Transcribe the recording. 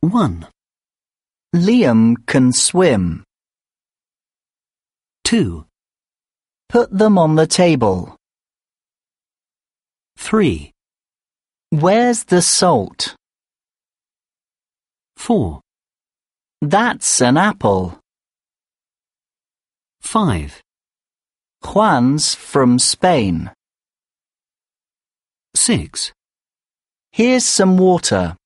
1, Liam can swim. 2, Put them on the table. 3, Where's the salt? 4, That's an apple. 5, Juan's from Spain. 6. Here's some water.